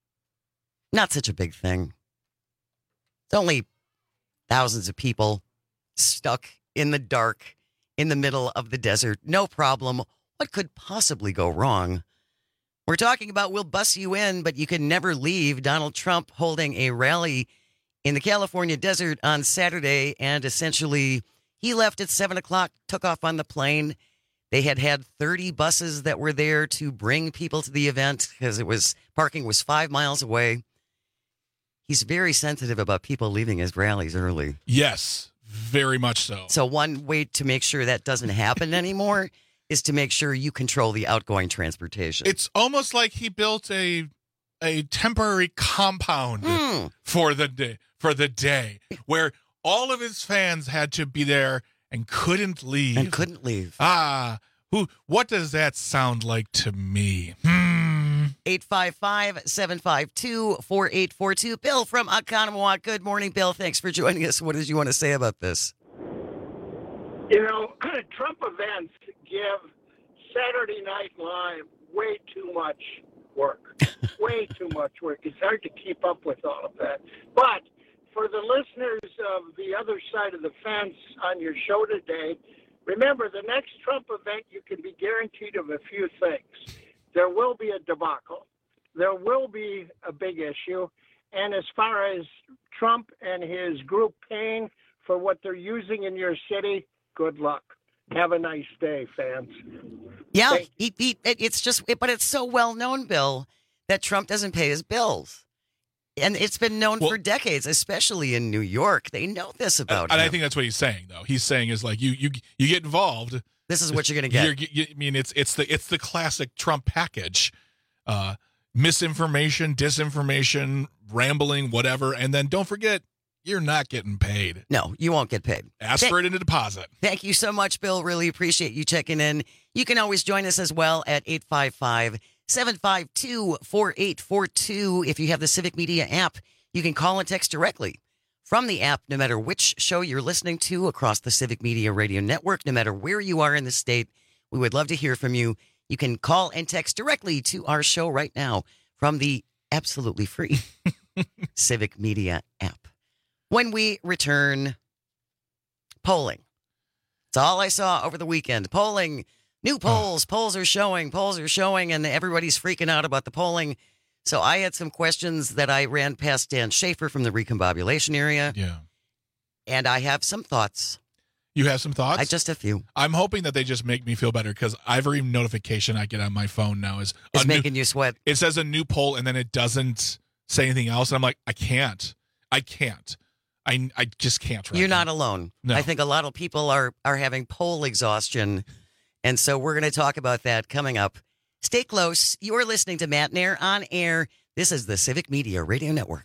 Not such a big thing. It's only thousands of people stuck in the dark in the middle of the desert. No problem. What could possibly go wrong? We're talking about we'll bus you in, but you can never leave. Donald Trump holding a rally in the California desert on Saturday, and essentially he left at seven o'clock, took off on the plane. They had had thirty buses that were there to bring people to the event because it was parking was five miles away. He's very sensitive about people leaving his rallies early. Yes, very much so. So one way to make sure that doesn't happen anymore is to make sure you control the outgoing transportation. It's almost like he built a a temporary compound mm. for the day, for the day where all of his fans had to be there and couldn't leave. And couldn't leave. Ah, who? What does that sound like to me? Hmm. eight five five, seven five two, four eight four two. Bill from Oconomowoc. Good morning, Bill. Thanks for joining us. What did you want to say about this? You know, Trump events give Saturday Night Live way too much work. Way too much work. It's hard to keep up with all of that. But for the listeners of the other side of the fence on your show today, remember the next Trump event, you can be guaranteed of a few things. There will be a debacle. There will be a big issue. And as far as Trump and his group paying for what they're using in your city, good luck. Have a nice day, fans. Yeah, he, he, it's just, but it's so well known, Bill, that Trump doesn't pay his bills. And it's been known well, for decades, especially in New York. They know this about and, him. And I think that's what he's saying, though. He's saying is like, you you you get involved. This is what you're going to get. You're, you, I mean, it's it's the it's the classic Trump package: uh, misinformation, disinformation, rambling, whatever. And then don't forget, you're not getting paid. No, you won't get paid. Ask Th- for it in a deposit. Thank you so much, Bill. Really appreciate you checking in. You can always join us as well at eight five five, seven five two, four eight four two. If you have the Civic Media app, you can call and text directly from the app, no matter which show you're listening to across the Civic Media Radio Network, no matter where you are in the state. We would love to hear from you. You can call and text directly to our show right now from the absolutely free Civic Media app. When we return, polling. That's all I saw over the weekend. Polling, new polls, oh. polls are showing, polls are showing, and everybody's freaking out about the polling. So I had some questions that I ran past Dan Schaefer from the recombobulation area. Yeah. And I have some thoughts. You have some thoughts? I just a few. I'm hoping that they just make me feel better because every notification I get on my phone now is it's making you sweat. It says a new poll and then it doesn't say anything else. And I'm like, I can't. I can't. I, I just can't right You're now. not alone. No. I think a lot of people are, are having poll exhaustion. And so we're going to talk about that coming up. Stay close. You're listening to Matt Nair on air. This is the Civic Media Radio Network.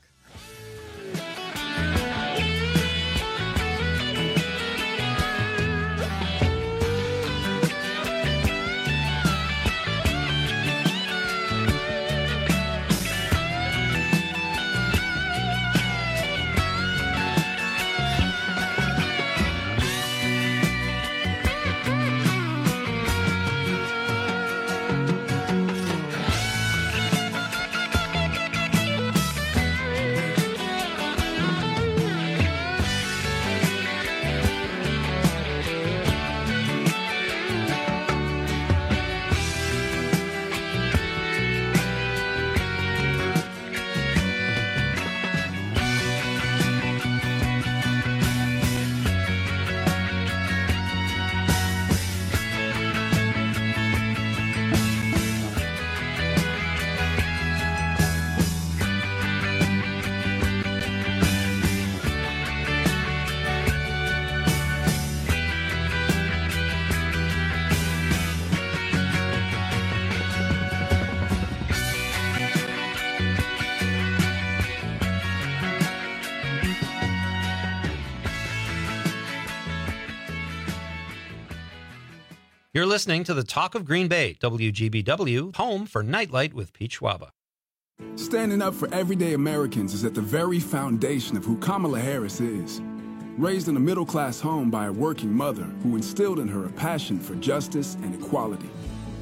You're listening to the Talk of Green Bay, W G B W, home for Nightlight with Pete Schwaba. Standing up for everyday Americans is at the very foundation of who Kamala Harris is. Raised in a middle-class home by a working mother who instilled in her a passion for justice and equality.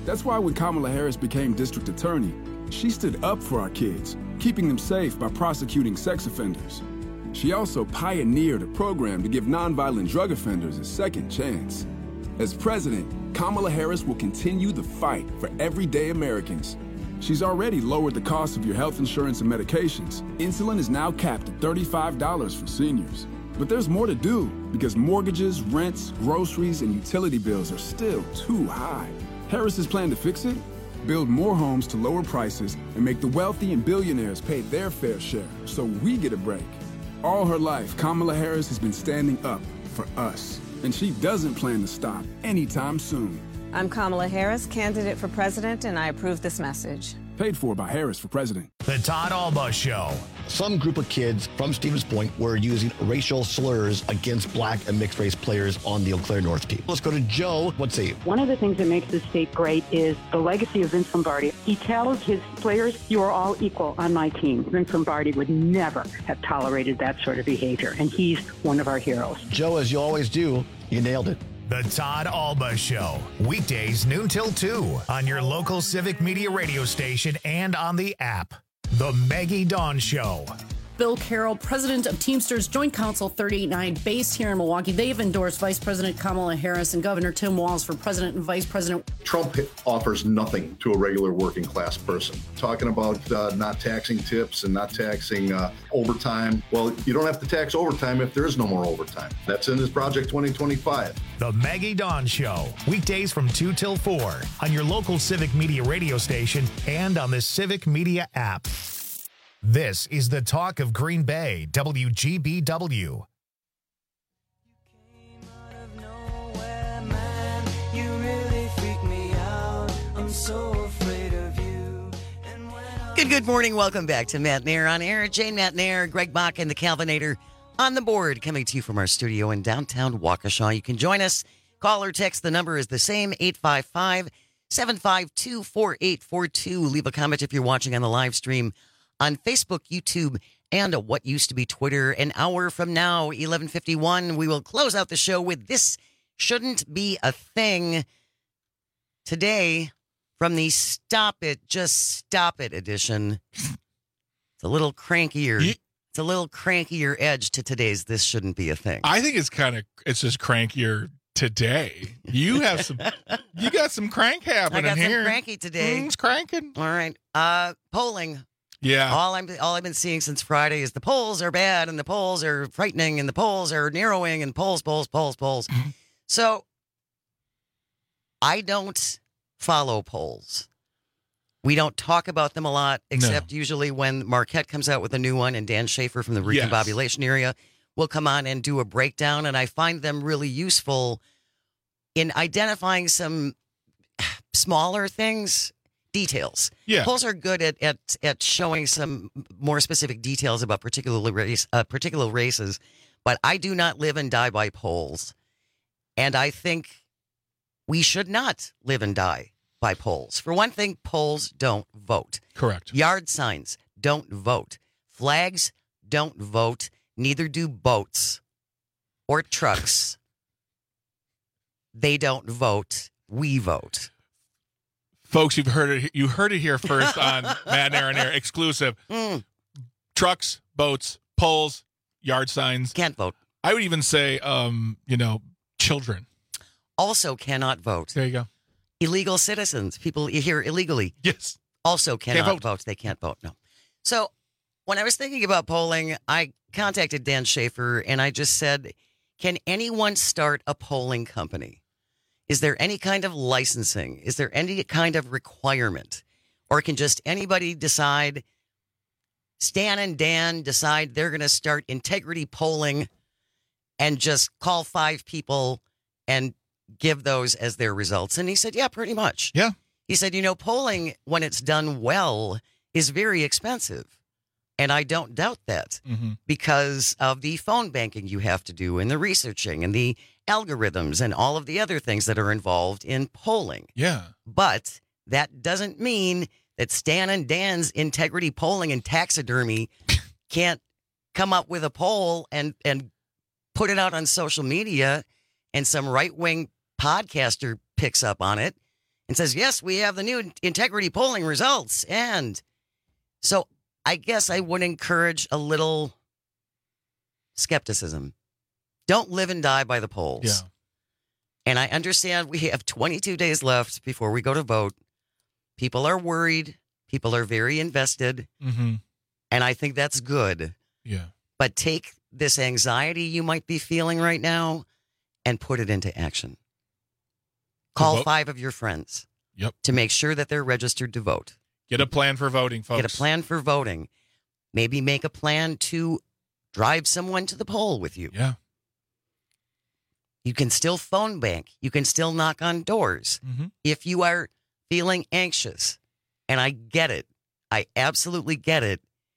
That's why when Kamala Harris became district attorney, she stood up for our kids, keeping them safe by prosecuting sex offenders. She also pioneered a program to give nonviolent drug offenders a second chance. As president, Kamala Harris will continue the fight for everyday Americans. She's already lowered the cost of your health insurance and medications. Insulin is now capped at thirty-five dollars for seniors. But there's more to do because mortgages, rents, groceries, and utility bills are still too high. Harris's plan to fix it? Build more homes to lower prices and make the wealthy and billionaires pay their fair share so we get a break. All her life, Kamala Harris has been standing up for us, and she doesn't plan to stop anytime soon. I'm Kamala Harris, candidate for president, and I approve this message. Paid for by Harris for president. The Todd Alba Show. Some group of kids from Stevens Point were using racial slurs against black and mixed race players on the Eau Claire North team. Let's go to Joe. What's he? One of the things that makes this state great is the legacy of Vince Lombardi. He tells his players, you are all equal on my team. Vince Lombardi would never have tolerated that sort of behavior, and he's one of our heroes. Joe, as you always do, you nailed it. The Todd Alba Show. Weekdays noon till two on your local Civic Media radio station and on the app. The Maggie Dawn Show. Bill Carroll, president of Teamsters Joint Council thirty-eight nine, based here in Milwaukee. They've endorsed Vice President Kamala Harris and Governor Tim Walz for president and vice president. Trump offers nothing to a regular working class person. Talking about uh, not taxing tips and not taxing uh, overtime. Well, you don't have to tax overtime if there is no more overtime. That's in his Project twenty twenty-five. The Maggie Dawn Show. Weekdays from two till four on your local Civic Media radio station and on the Civic Media app. This is the talk of Green Bay, W G B W. Good, good morning. Welcome back to Matt Nair on Air. Jane Matt Nair, Greg Bach, and the Calvinator on the board, coming to you from our studio in downtown Waukesha. You can join us. Call or text. The number is the same, eight five five, seven five two, four eight four two. Leave a comment if you're watching on the live stream on Facebook, YouTube, and what used to be Twitter. An hour from now, eleven fifty-one, we will close out the show with This Shouldn't Be a Thing. Today, from the Stop It, Just Stop It edition. It's a little crankier. It's a little crankier edge to today's This Shouldn't Be a Thing. I think it's kind of, it's just crankier today. You have some, you got some crank happening I got here. some cranky today. Mm, it's cranking. All right. Uh, polling. Yeah. All I'm all I've been seeing since Friday is the polls are bad and the polls are frightening and the polls are narrowing and polls, polls, polls, polls. Mm-hmm. So I don't follow polls. We don't talk about them a lot, except no. usually when Marquette comes out with a new one and Dan Schaefer from the recombobulation yes. area will come on and do a breakdown. And I find them really useful in identifying some smaller things. Details. Yeah. Polls are good at, at at showing some more specific details about particular race, uh, particular races, but I do not live and die by polls, and I think we should not live and die by polls. For one thing, polls don't vote. Correct. Yard signs don't vote. Flags don't vote. Neither do boats or trucks. They don't vote. We vote. Folks, you've heard it. You heard it here first on Matt Nair and Air exclusive. Mm. Trucks, boats, poles, yard signs can't vote. I would even say, um, you know, children also cannot vote. There you go. Illegal citizens, people here illegally, yes, also cannot vote. vote. They can't vote. No. So when I was thinking about polling, I contacted Dan Schaefer and I just said, "Can anyone start a polling company? Is there any kind of licensing? Is there any kind of requirement? Or can just anybody decide, Stan and Dan decide they're going to start integrity polling and just call five people and give those as their results?" And he said, yeah, pretty much. Yeah. He said, you know, polling, when it's done well, is very expensive. And I don't doubt that mm-hmm. because of the phone banking you have to do and the researching and the algorithms and all of the other things that are involved in polling. Yeah. But that doesn't mean that Stan and Dan's integrity polling and taxidermy can't come up with a poll and, and put it out on social media and some right-wing podcaster picks up on it and says, yes, we have the new integrity polling results. And so I guess I would encourage a little skepticism. Don't live and die by the polls. Yeah. And I understand we have twenty-two days left before we go to vote. People are worried. People are very invested. Mm-hmm. And I think that's good. Yeah. But take this anxiety you might be feeling right now and put it into action. Call vote. five of your friends. Yep. To make sure that they're registered to vote. Get a plan for voting, folks. Get a plan for voting. Maybe make a plan to drive someone to the poll with you. Yeah. You can still phone bank. You can still knock on doors. Mm-hmm. If you are feeling anxious, and I get it, I absolutely get it,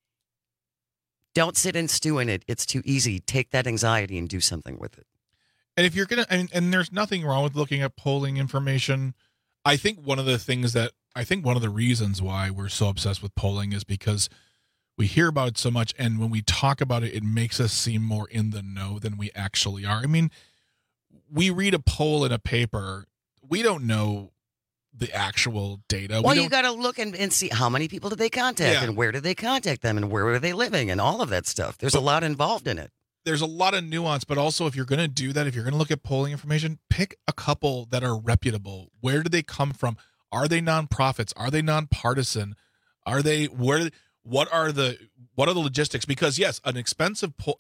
don't sit and stew in it. It's too easy. Take that anxiety and do something with it. And if you're going to, and, and there's nothing wrong with looking at polling information. I think one of the things that, I think one of the reasons why we're so obsessed with polling is because we hear about it so much. And when we talk about it, it makes us seem more in the know than we actually are. I mean, we read a poll in a paper. We don't know the actual data. Well, we you got to look and, and see how many people did they contact Yeah. and where did they contact them and where were they living and all of that stuff. There's But- a lot involved in it. There's a lot of nuance, but also if you're going to do that, if you're going to look at polling information, pick a couple that are reputable. Where do they come from? Are they nonprofits? Are they nonpartisan? Are they where? What are the what are the logistics? Because yes, an expensive poll,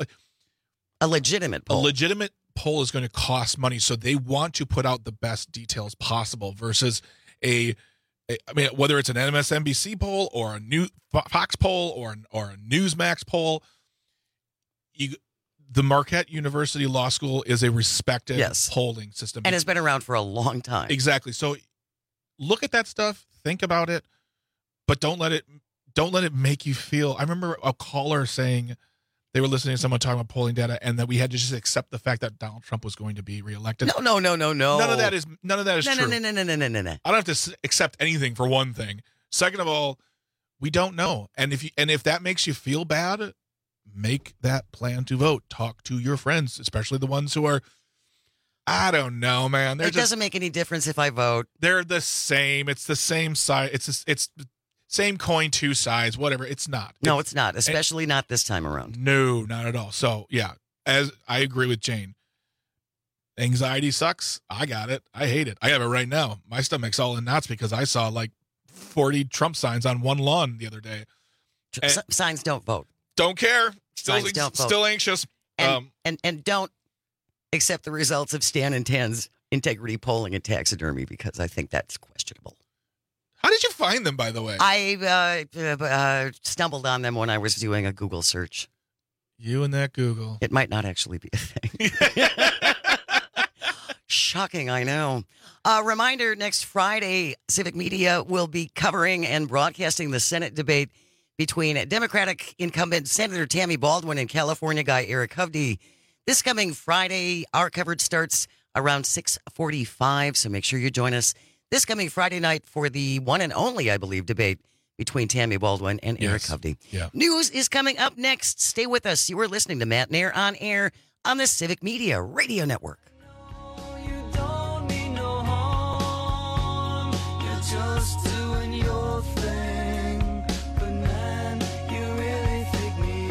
a legitimate poll, a legitimate poll is going to cost money, so they want to put out the best details possible versus a. a I mean, whether it's an M S N B C poll or a new Fox poll or an, or a Newsmax poll, you. The Marquette University Law School is a respected Yes. polling system. And it's been around for a long time. Exactly. So look at that stuff, think about it, but don't let it don't let it make you feel. I remember a caller saying they were listening to someone talking about polling data and that we had to just accept the fact that Donald Trump was going to be reelected. No, no, no, no, no. None of that is none of that is no, true. no, no, no, no, no, no, no. I don't have to s- accept anything for one thing. Second of all, we don't know. And if you and if that makes you feel bad, make that plan to vote. Talk to your friends, especially the ones who are, I don't know, man. They're It just, doesn't make any difference if I vote. They're the same. It's the same side. It's a, it's the same coin, two sides. Whatever. It's not. No, it's not. Especially not this time around. No, not at all. So yeah, as I agree with Jane. Anxiety sucks. I got it. I hate it. I have it right now. My stomach's all in knots because I saw like forty Trump signs on one lawn the other day. S- signs don't vote. Don't care. Still, Signs don't vote. still anxious. And, um, and and don't accept the results of Stan and Tan's integrity polling and taxidermy because I think that's questionable. How did you find them, by the way? I uh, uh, uh, stumbled on them when I was doing a Google search. You and that Google. It might not actually be a thing. Shocking, I know. A reminder, next Friday, Civic Media will be covering and broadcasting the Senate debate between Democratic incumbent Senator Tammy Baldwin and California guy Eric Hovde. This coming Friday, our coverage starts around six forty-five, so make sure you join us this coming Friday night for the one and only, I believe, debate between Tammy Baldwin and Eric Yes. Hovde. Yeah. News is coming up next. Stay with us. You are listening to Matt Nair on air on the Civic Media Radio Network. Just doing your thing, but man, you really freak me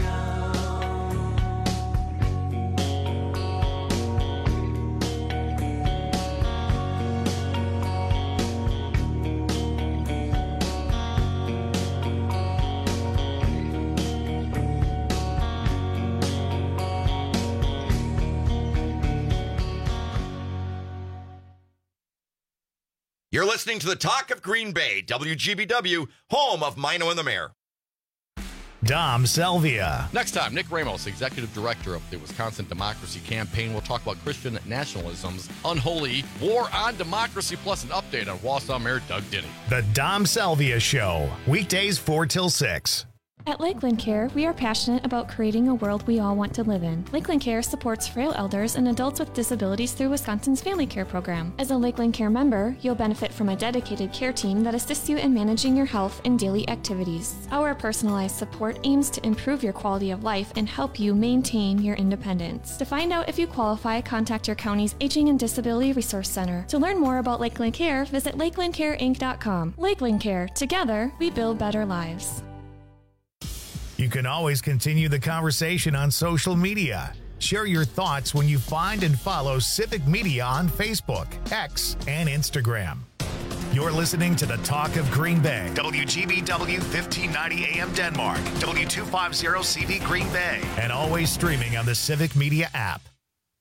You're listening to the Talk of Green Bay, W G B W, home of Mino and the Mayor. Dom Selvia. Next time, Nick Ramos, Executive Director of the Wisconsin Democracy Campaign, will talk about Christian nationalism's unholy war on democracy, plus an update on Wausau Mayor Doug Denny. The Dom Selvia Show. Weekdays four till six. At Lakeland Care, we are passionate about creating a world we all want to live in. Lakeland Care supports frail elders and adults with disabilities through Wisconsin's Family Care Program. As a Lakeland Care member, you'll benefit from a dedicated care team that assists you in managing your health and daily activities. Our personalized support aims to improve your quality of life and help you maintain your independence. To find out if you qualify, contact your county's Aging and Disability Resource Center. To learn more about Lakeland Care, visit lakeland care inc dot com. Lakeland Care. Together, we build better lives. You can always continue the conversation on social media. Share your thoughts when you find and follow Civic Media on Facebook, X, and Instagram. You're listening to the Talk of Green Bay. W G B W fifteen ninety A M Denmark, W two fifty C V Green Bay, and always streaming on the Civic Media app.